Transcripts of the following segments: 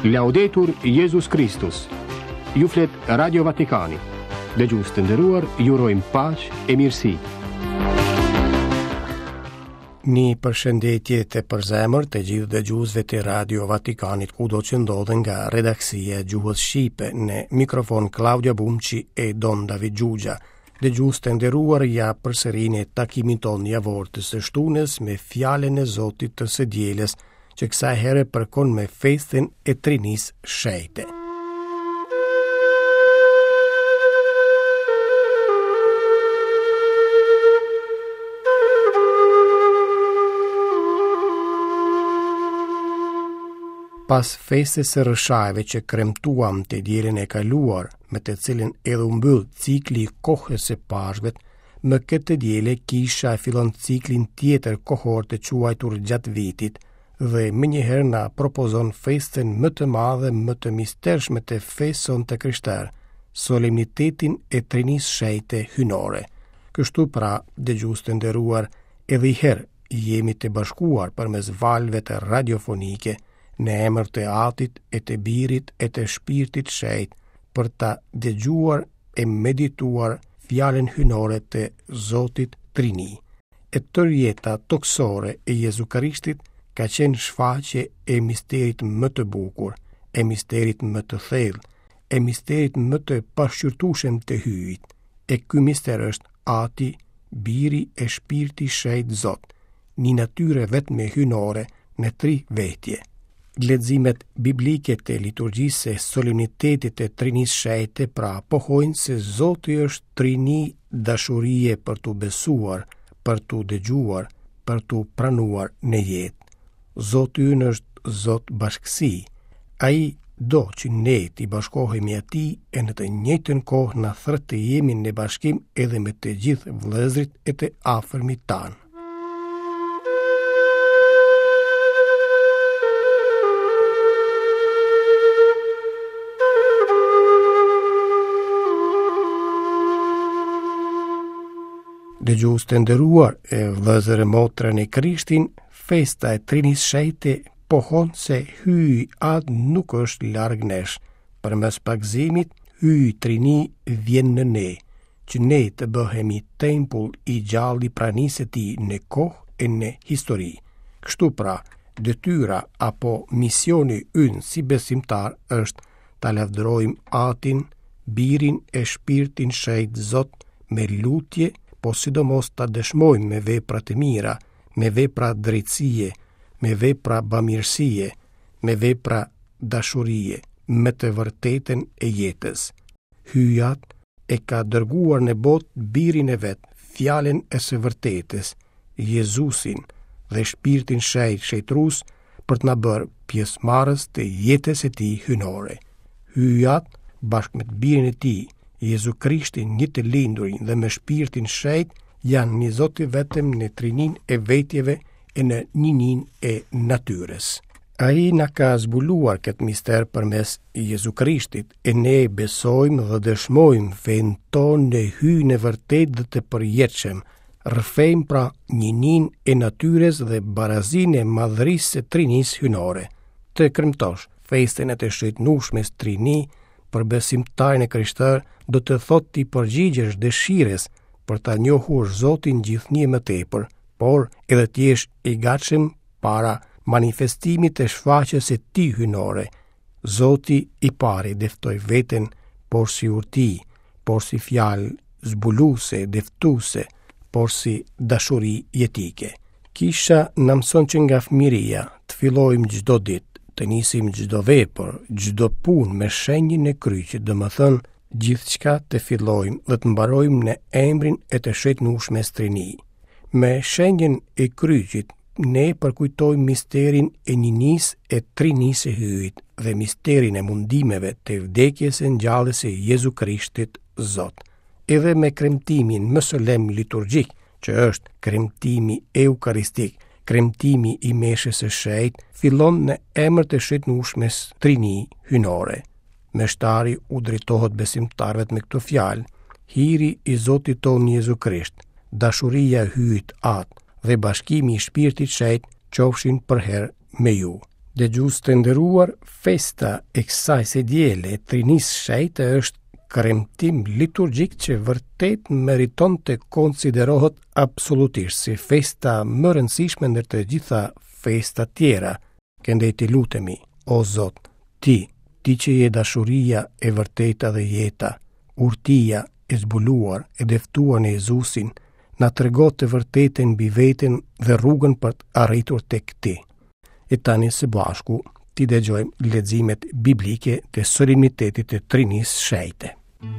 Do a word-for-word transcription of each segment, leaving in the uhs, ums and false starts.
Laudetur Jesus Christus. Ju flet Radio Vatikani. Dëgjues të nderuar, ju urojmë paqë e mirësi. Një përshëndetje të përzemër të gjithë dëgjuesve të Radio Vatikanit kudo që ndodhen nga redaksia e Gjuhës Shqipe, në mikrofon Claudia Bumçi e Don David Gjugja. Dëgjues të nderuar, ja përsërinë takimin tonë javor të së shtunës me fjalën e Zotit të së dielës, që kësaj here përkon me festën e Trinisë Shëjte. Pas festës së rëshajve që kremtuam të dielën e kaluar, me të cilën edhe u mbyll cikli i kohës së Pashkvet, më këtë diele kisha fillon ciklin tjetër kohor të quajtur gjatë vitit, dhe më njëherë na propozon festën më të madhe, më të mistershme të feston të krishterë, solemnitetin e Trinisë Shëjte hynore. Kështu pra, dëgjues të nderuar, edhe i herë jemi të bashkuar përmes valve të radiofonike, në emër të Atit e të Birit e të Shpirtit Shëjt, për ta dëgjuar e medituar fjalën hynore të Zotit Trini. E tërë jeta toksore e Jezu Krishtit ka qenë shfaqje e misterit më të bukur, e misterit më të thellë, e misterit më të pashqyrtueshëm të hyjit. E ky mister është Ati, Biri e Shpirti Shëjt Zot, një natyrë vetme hynore në tri vetje. Leximet biblike të liturgjisë e solemnitetit të Trinisë Shëjte pra pohojnë se Zoti është Trini, dashurie për tu besuar, për tu dëgjuar, për tu pranuar në jetë. Zoti ynë është Zot bashkësi. Ai do që ne t'i bashkohemi atij e në të njëjtën kohë na thret të jemi në bashkim edhe me të gjithë vëllezërit e të afërmit tanë. Dëgjues të nderuar, e vëllezër e motra në Krishtin, festa e Trinisë Shëjte pohon se hyj atë nuk është larg nesh. Përmes pagëzimit, hyj Trini vjen në ne, që ne të bëhemi tempull i gjallë i pranisë së tij në kohë e në histori. Kështu pra, detyra apo misioni ynë si besimtar është ta lavdërojmë Atin, Birin e Shpirtin Shëjt Zot me lutje, po sidomos ta dëshmojmë me vepra të mira, me vepra drejtësie, me vepra bamirësie, me vepra dashurie, me të vërtetën e jetës. Hyjat e ka dërguar në botë Birin e vet, fjalën e së vërtetës, Jezusin dhe Shpirtin Shëjt Shëjtrues për të na bërë pjesëmarrës të jetës së tij hynore. Hyjat bashkë me të Birin e tij, Jezu Krishtin, një të lindurin dhe me Shpirtin Shëjt, janë një Zot i vetëm në trininë e vetjeve e në njinin e natyrës. Ai na ka zbuluar këtë mister përmes Jezu Krishtit, e ne besojmë dhe dëshmojmë fen tonë në hyrjen e vërtetë dhe të përjetshëm, rrëfejmë pra njinin e natyrës dhe barazinë e madhërisë së Trinisë hynore. Të kremtosh festën e të shëjtnueshme së Trini, për besimtarin e krishterë do të thotë ti përgjigjesh dëshires për ta njohur Zotin gjithnjë më tepër, por edhe të jesh i gatshëm para manifestimit të shfaqjes së tij hynore. Zoti i pari deftoi veten por si urti, por si fjalë zbuluese, deftuese, por si dashuri jetike. Kisha na mëson që nga fëmiria të fillojmë çdo ditë, të nisim çdo vepër, çdo punë me shenjën e kryqit, do të thënë gjithçka të fillojmë dhe të mbarojmë në emrin e të shëjtnueshme së Trini. Me shenjën e kryqit ne përkujtojmë misterin e njënisë e Trinisë së hyjit dhe misterin e mundimeve të vdekjes e ngjalljes së Jezu Krishtit Zot. Edhe me kremtimin më solemn liturgjik, që është kremtimi eukaristik, kremtimi i meshës së shenjtë, fillon në emër të shëjtnueshmes Trini hynore. Meshtari u drejtohet besimtarëve me këtë fjalë: hiri i Zotit tonë Jezu Krisht, dashuria e hyjit atë dhe bashkimi i Shpirtit Shëjt qofshin përherë me ju. Dëgjues të nderuar, festa e kësaj së diele e Trinisë së Shenjtë është kremtim liturgjik që vërtet meriton të konsiderohet absolutisht si festa më rëndësishme ndër të gjitha festat tjera. Këndej të lutemi, o Zot, ti, ti që je dashuria e vërteta dhe jeta, urtia e zbuluar e deftuar në Jezusin, na tregon të vërtetën mbi veten dhe rrugën për të arritur tek ti. E tani së bashku ti dëgjojmë leximet biblike të solemnitetit të Trinisë së Shenjtë.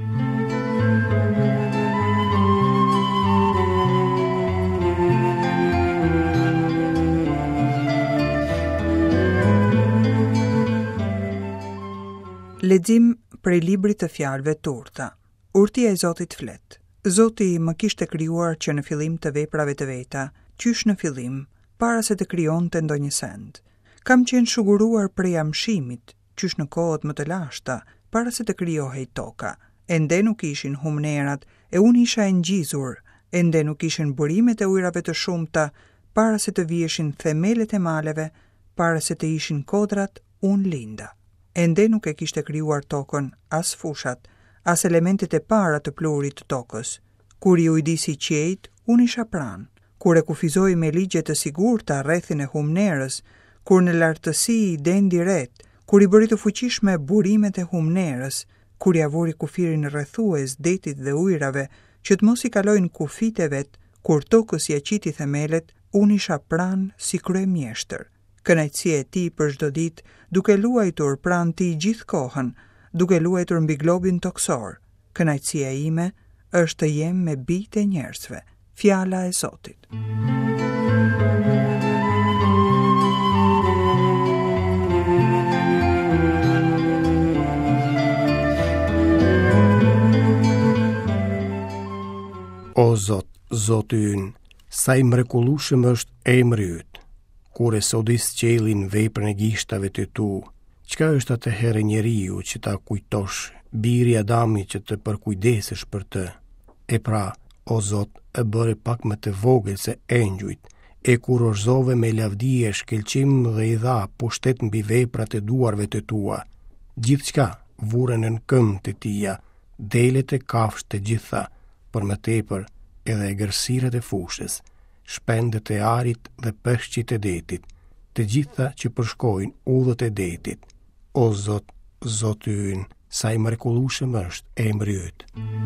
Lexim prej librit të fjalëve të urta. Urtia e Zotit flet. Zoti më kishte krijuar që në fillim të veprave të veta, qysh në fillim, para se të krijonte ndonjë send. Kam qenë shuguruar prej amshimit, qysh në kohët më të lashta, para se të krijohej toka. Ende nuk ishin humnerat, e unë isha e ngjizur. Ende nuk ishin burimet e ujrave të shumta, para se të vieshin themelet e maleve, para se të ishin kodrat, unë linda. Ende nuk e kishte krijuar tokën, as fushat, as elementet e para të pluhurit të tokës. Kur i ujdisi qiejt, unë isha pranë. Kur e kufizoi me ligje të sigurta rrethin e humnerës, kur në lartësi i dendi ret, kur i bëri të fuqishme burimet e humnerës, kur i avuri kufirin rrethues detit dhe ujrave, që të mos i kalojnë kufit e vet, kur tokës ja qiti themelet, unë isha pranë si kryemjeshtër. Kënaqësia e tij për çdo ditë, duke luajtur pranë tij gjithë kohën, duke luajtur mbi globin toksor. Kënaqësia ime është të jem me bijtë e njerëzve. Fjala e Zotit. O Zot, Zoti ynë, sa i mrekullueshëm është emri yt. Kur e sodis qiellin veprën e gishtave të tu, çka është atëherë njeriu që ta kujtosh, biri Adami që të përkujdesesh për të? E pra, o Zot, e bëre pak më të vogël se engjujt, e kurorëzove me lavdi e shkelqim dhe i dha pushtet mbi veprat e duarve të tua. Gjithçka vuren në këmbë të tia, delet e kafshë të gjitha, për më tepër edhe egërsirat e fushës, shpendet e arit dhe peshqit e detit, të gjitha që përshkojnë udhët e detit. O Zot, Zoti ynë, sa i mrekullueshëm është emri yt.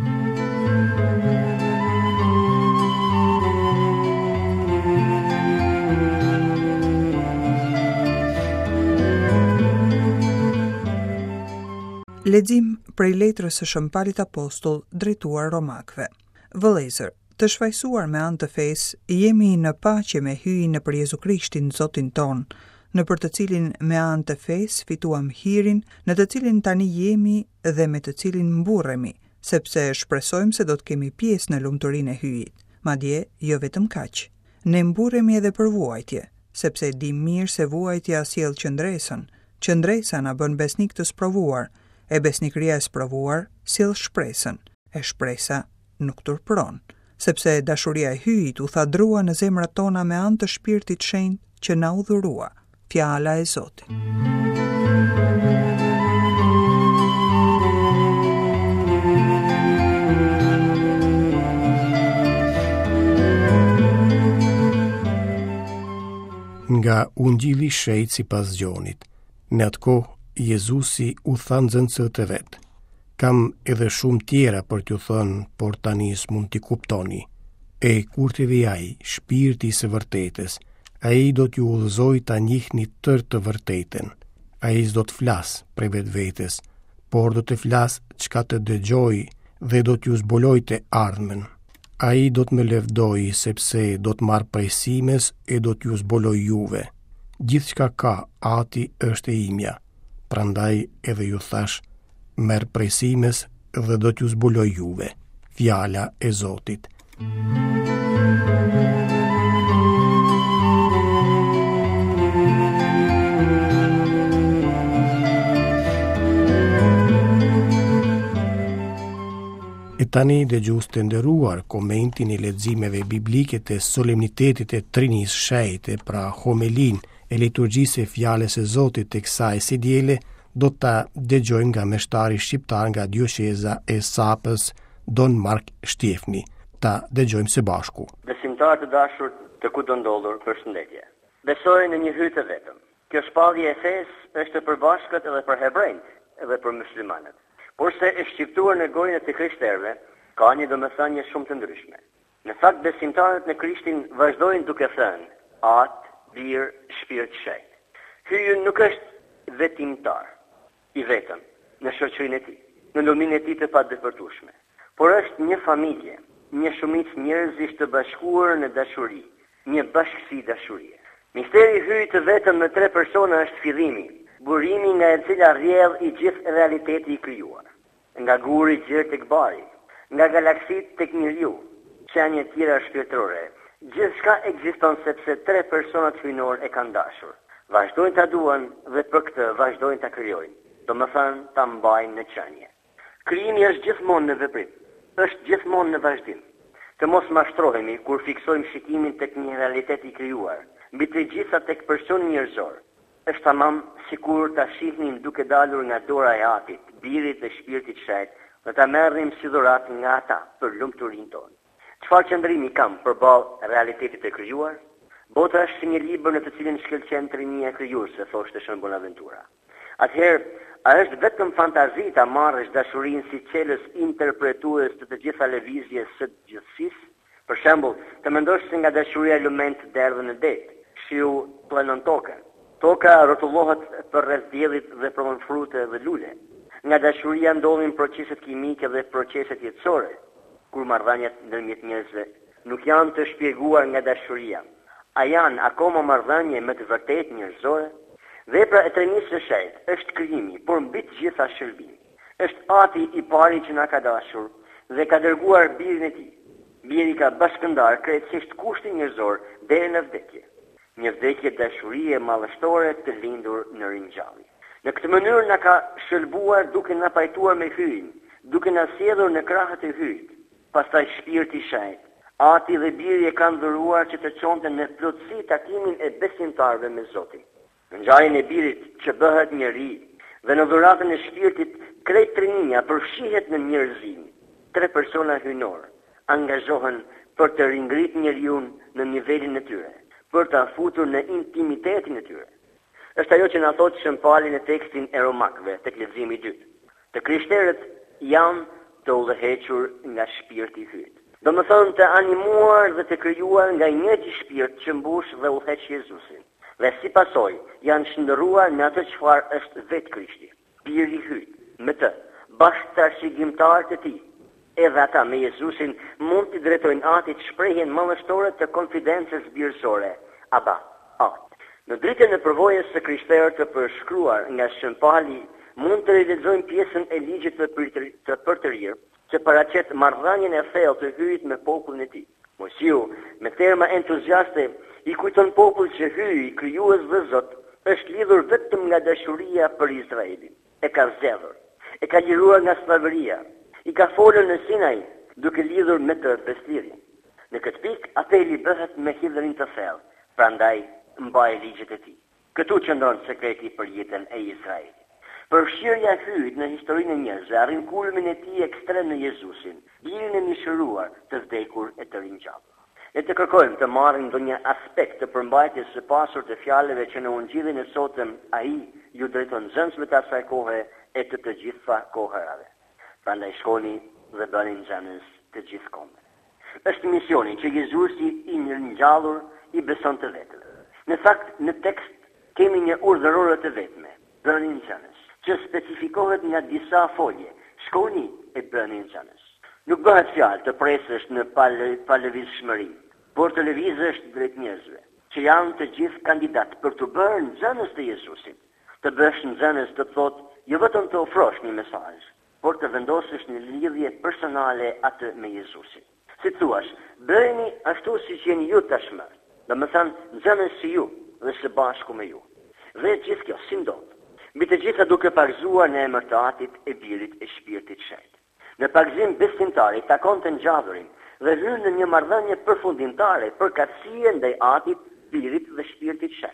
Lexim prej letrës së Shëmpalit Apostull drejtuar Romakëve. Vëllezër, të shfaqsuar me anë të fesë, jemi në paqe me hyjin nëpër Jezu Krishtin Zotin ton, nëpër të cilin me anë të fesë fituam hirin, në të cilin tani jemi dhe me të cilin mburremi, sepse shpresojmë se do të kemi pjesë në lumturinë e hyjit. Madje jo vetëm kaq. Ne mburremi edhe për vuajtje, sepse dim mirë se vuajtja sjell qëndresën. Qëndresa na bën besnik të sprovuar, e besnikëria e sprovuar sjell shpresën, e shpresa nuk turpëron, sepse dashuria e hyjit u tha drua në zemrat tona me anë të Shpirtit Shenjtë që na udhërua. Fjala e Zotit. Nga ungjilli i shejtë sipas Gjonit. Në atë kohë Jezusi u tha nxënësve të vet: kam edhe shumë tjera për t'ju thënë, por tani s'mund t'i kuptoni. E kur të vi ai, Shpirti i së vërtetës, ai do t'ju udhëzojë ta njihni tërë të vërtetën. Ai s'do të flas prej vetvetes, por do të flas çka të dëgjojë dhe do t'ju zbulojë të ardhmen. Ai do të më lëvdojë sepse do të marr pajsimes e do t'ju zbulojë juve. Gjithçka ka Ati është e imja. Prandaj edhe ju thash, merr pajsimes dhe do t'ju zbuloj juve. Fjala e Zotit. E tani dëgjues të nderuar, komentin e leximeve biblike të solemnitetit të Trinisë së Shenjtë, pra homelin e liturgjisë e fjalës së Zotit të kësaj si diele, do ta dëgjojmë nga meshtari shqiptar nga dioceza e Sapës, Don Mark Shtjefni. Ta dëgjojmë së bashku. Besimtarë të dashur të kudo ndodhur, përshëndetje. Besoj në një hyjë të vetëm. Kjo shpallje e fesë është për bashkët edhe për hebrejt edhe për muslimanët. Por se e shqiptuar në gojën e të krishterëve, ka një domethënie shumë të ndryshme. Në fakt besimtarët në Krishtin vazhdojnë duke thënë: Atë, birë, shpirt shejt. Hyjë nuk është vetimtar i vetëm në shoqërinë e tij, në lumin e tij të padëpërtueshme, por është një familje, një shumicë njerëzish të bashkuar në dashuri, një bashkësi dashurie. Misteri i hyjë të vetëm në tre persona është fillimi, burimi nga e cila rrjedh i gjithë realiteti i krijuar. Nga guri gjerë tek bari, nga galaksit tek njeriu, qenie tjera shpirtërore. Gjithçka ekziston sepse tre personat hyjnor e kanë dashur. Vazhdojnë ta duan dhe për këtë vazhdojnë ta krijojnë. Domethënë ta mbajnë në qenie. Krijimi është gjithmonë në veprim, është gjithmonë në vazhdim. Të mos mashtrohemi kur fiksojmë shikimin tek një realitet i krijuar, mbi të gjitha tek personi njerëzor. Është tamam sikur ta shihnim duke dalur nga dora e Atit, Birit dhe Shpirtit Shejt, dhe ta merrnim si dhuratë nga ata për lumturinë tonë. Çfarë qëndrimi kam përballë realitetit të krijuar? Bota është si një libër në të cilin shkëlqen trinia krijuese, thoshte Shën Bonaventura. Atëherë, a është vetëm fantazi ta marrësh dashurinë si qelës interpretues të të gjitha lëvizjes së gjithësisë? Për shembull, të mendosh se nga dashuria lumen të derdhën në det, shiu planon tokën. Toka rrotullohet përreth diellit dhe prodhon frute dhe lule. Nga dashuria ndodhin proceset kimike dhe proceset jetësore, kur marrëdhëniet ndërmjet njerëzve nuk janë të shpjeguar nga dashuria. A janë akoma marrëdhënie me të vërtetë njerëzore? Vepra e trinisë së Shejtë është krijimi, por mbi të gjitha shërbimi. Është Ati i pari që na ka dashur dhe ka dërguar birin e tij. Biri ka bashkëndar krejtësisht kushtin njerëzor deri në vdekje. Një vdekje dashurie mallështore të lindur në ringjallje. Në këtë mënyrë na ka shëlbuar duke na pajtuar me hyjin, duke na sjellur në krahët e hyjit. Pastaj Shpirti i Shejtë, Ati dhe Biri e kanë dhuruar që të çonte në plotësi takimin e besimtarëve me Zotin. Në ngjarjen e Birit që bëhet njeri dhe në dhuratën e Shpirtit krejt trinia përfshihet në njerëzim. Tre persona hyjnor angazhohen për të ringrit njeriu në nivelin e tyre, për të futur në intimitetin e tyre. Është ajo që na thotë Shën Pauli në tekstin e Romakëve, tek leximi i dytë. Të krishterët janë të udhëhequr nga Shpirti i hyjt. Domethënë të animuar dhe të krijuar nga i njëjti shpirt që mbush dhe udhëheq Jezusin. Dhe si pasojë janë shndërruar në atë çfarë është vetë Krishti. Biri i hyjt, me të bashkëtarshigimtarët e tij, edhe ata me Jezusin mund të drejtojnë Atit shprehjen mallështore të konfidencës birësore. Aba, At. Në dritën e përvojës së krishterë të përshkruar nga Shën Pauli, mund të realizojmë pjesën e ligjit të, për, të përtërir, që paraqet marrëdhënien e thellë të hyjit me popullin e tij. Mosiu, me terma entuziaste, i kujton popull që hyji, krijues dhe Zot, është lidhur vetëm nga dashuria për Izraelin. E ka zgjedhur, e ka liruar nga slavëria, i ka folur në Sinai, duke lidhur me të beslirjen. Në këtë pikë, apeli bëhet me hidhërin të thellë, prandaj mbaj ligjet e tij. Këtu qëndron sekreti për jetën e Izraelit. Përfshirja e hyjit në historinë e njerëzve arrin kulmin e tij ekstrem në Jezusin, birin e mishëruar të vdekur e të ringjallur. Ne të kërkojmë të marrim ndonjë aspekt të përmbajtjes së pasur të fjalëve që në Ungjillin e sotëm ai ju drejton nxënësve të asaj kohe e të të gjitha kohërave. Prandaj shkoni dhe bëni nxënës të gjithë kohëve. Është misioni që Jezusi i ringjallur i beson të vetëve. Në fakt, në tekst kemi një urdhërore të vetme, bëni nxënës, që specifikohet nga disa folje. Shkoni e bëni nxënës. Nuk bëhet fjalë të presësh në palëvizshmëri, por të lëvizësh drejt njerëzve, që janë të gjithë kandidat për të bërë nxënës të Jezusit. Të bësh nxënës të thotë jo vetëm të ofrosh një mesazh, por të vendosësh në lidhje personale atë me Jezusin. Si thuash, bëheni ashtu siç jeni ju tashmë. Domethënë nxënës si ju dhe së bashku me ju. Dhe gjithë kjo si ndodh. Mbi të gjitha duke parëzuar në emër të Atit, e Birit e Shpirtit Shejt. Në parëzim besimtari takon të ngjallërin dhe hyn në një marrëdhënie përfundimtare për katësie ndaj Atit, Birit dhe Shpirtit Shejt.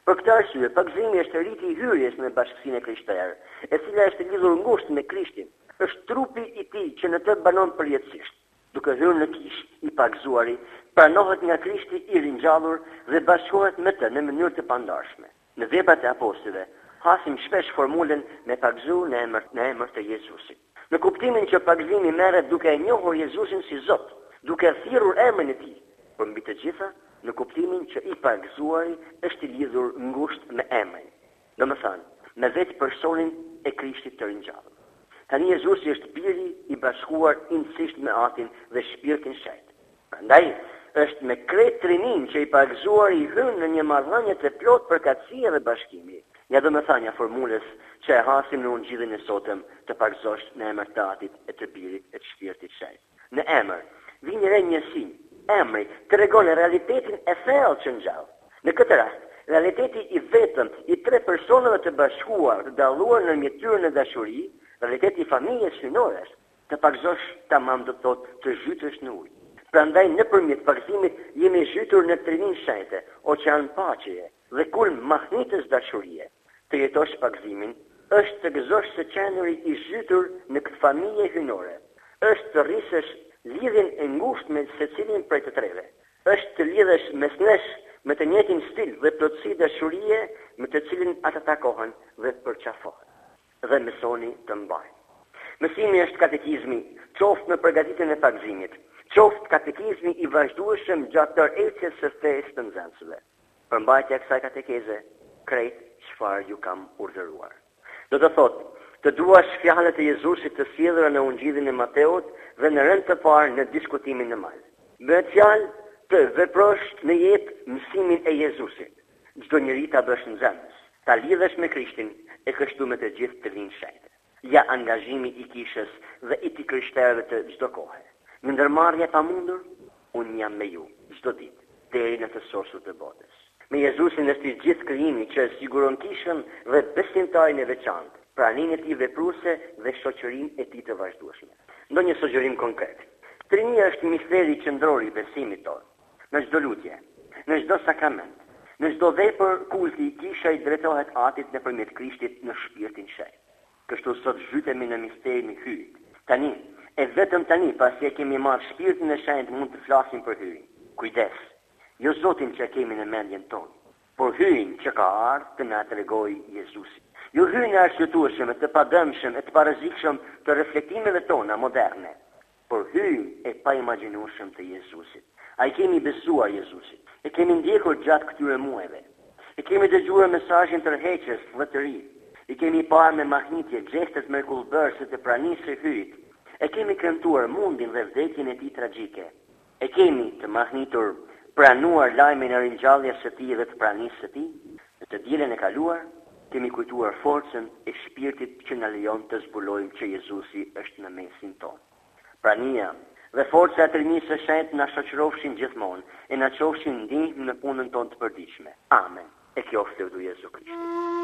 Për këtë arsye, pagëzimi është rriti i hyrjes në bashkësinë e krishterë, e cila është lidhur ngushtë me Krishtin. Është trupi i tij që në të banon përjetësisht. Duke hyrë në kishë i pagëzuari, pranohet nga Krishti i ringjallur dhe bashkohet me të në mënyrë të pandarshme. Në Veprat e Apostujve, hasim shpesh formulën me pagëzu në emër, në emër të Jezusit. Në kuptimin që pagëzimi merret duke e njohur Jezusin si Zot, duke thirrur emrin e tij, por mbi të gjitha në kuptimin që i pagëzuari është i lidhur ngushtë me emrin. Domethënë, me vetë personin e Krishtit të ringjallur. Tani Jezusi është biri i bashkuar intësisht me Atin dhe Shpirtin Shejt. Prandaj është me krejt trinin që i pagëzuari i hyn në një marrëdhënie të plotë përkatësie dhe bashkimi. Ja domethënia formulës që e hasim në ungjillin e sotëm të pagëzosh në emër të Atit e të Birit e të Shpirtit Shejt. Në emër vjen re njësi. Emri tregon realitetin e thellë që ngjall. Në këtë rast, realiteti i vetëm i tre personave të bashkuar, të dalluar në mjetyrën e dashurisë, realiteti i familjes hyjnore, të pagëzosh tamam do të thotë të zhytesh në ujë. Prandaj nëpërmjet pagëzimit jemi zhytur në trinin shenjtë, oqean paqeje dhe kulm mahnitës dashurie. Të jetosh pagëzimin është të gëzosh së qendri i zhytur në këtë familje hyjnore. Është të rrisësh lidhjen e ngushtë me secilin prej të treve. Është të lidhesh mes nesh me të njëjtin stil dhe plotësi dashurie me të cilin ata takohen dhe përqafohen. Dhe mësoni të mbajnë. Mësimi është katekizmi, qoftë në përgatitjen e pagëzimit, qoftë katekizmi i vazhdueshëm gjatë tërheqjes së fesë të nxënësve. Përmbajtja e kësaj katekeze, krejt çfarë ju kam urdhëruar. Do të thotë, të duash fjalët e Jezusit të sjellura në Ungjillin e Mateut dhe në rënd të parë në diskutimin në mal. Bëhet fjalë të veprosh në jetë mësimin e Jezusit. Çdo njeri ta bësh nxënës, ta lidhesh me Krishtin e kështu me të gjithë të vinë shenjtë. Ja angazhimi i kishës dhe i të krishterëve të çdo kohe. Në ndërmarrje pamundur, unë jam me ju çdo ditë deri në të sorsut të botës. Me Jezusin është i gjithë krijimi që siguron kishën dhe besimtarin e veçantë, praninë e tij vepruese dhe shoqërinë e tij të vazhdueshme. Ndonjë sugjerim konkret. Trinia është misteri qendror i besimit tonë. Në çdo lutje, në çdo sakrament, në çdo vepër kulti kisha i drejtohet Atit nëpërmjet Krishtit në Shpirtin Shejt. Kështu sot zhytemi në misterin e hyrit. Tani, e vetëm tani pasi e kemi marrë Shpirtin e Shenjtë mund të flasim për hyrin. Kujdes. Jo Zotin që kemi në mendjen tonë, por hyrin që ka ardhur të na tregojë Jezusi. Jo hyrin e arsyetueshëm, të padëmshëm, e të parezikshëm të reflektimeve tona moderne, por hyrin e paimagjinueshëm të Jezusit. Ai kemi besuar Jezusit, e kemi ndjekur gjatë këtyre muajve, e kemi dëgjuar mesazhin tërheqës dhe të ri, e kemi parë me mahnitje gjestet mrekullueshme të pranisë së hyrit, e kemi kremtuar mundin dhe vdekjen e tij tragjike, e kemi të mahnitur pranuar lajmin e ringjalljes së tij dhe të pranisë së tij. Në të dielën e kaluar kemi kujtuar forcën e shpirtit që na lejon të zbulojmë që Jezusi është në mesin tonë. Prania dhe forca e trinisë së shenjtë na shoqërofshin gjithmonë e na çofshin ndihmë në punën tonë të përditshme. Amen. E qoftë lutja Jezu Krishti.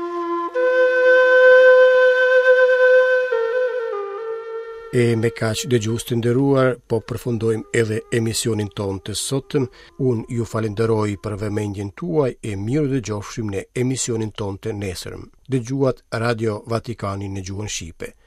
E me kaq dëgjues të nderuar, po përfundojmë edhe emisionin tonë të sotëm. Unë ju falenderoj për vëmendjen tuaj e mirë dëgjofshim në emisionin tonë të nesërm. Dëgjuat Radio Vatikani në gjuhën shqipe.